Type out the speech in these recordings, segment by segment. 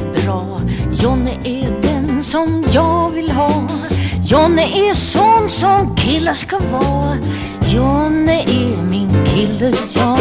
bra. Jonne är den som jag vill ha. Jonne är sån som killar ska vara. Jonne är min kille, ja.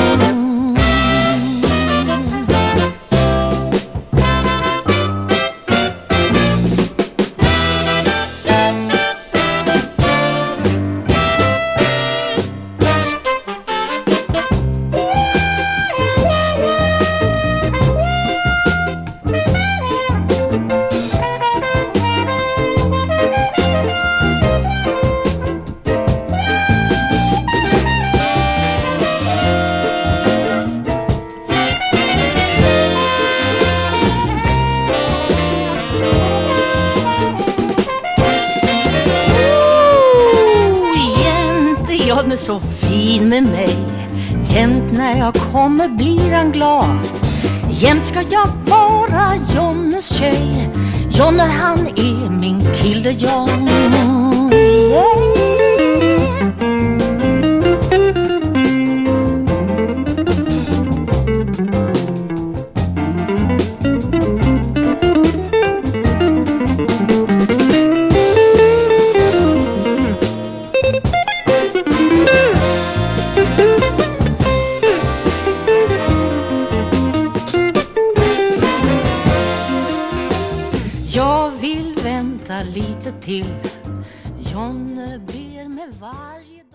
Jonne är så fin med mig. Jämt när jag kommer blir han glad. Jämt ska jag vara Jonnes tjej. Jonne han är min kille, ja. Jag vill vänta lite till. Jonne ber med varje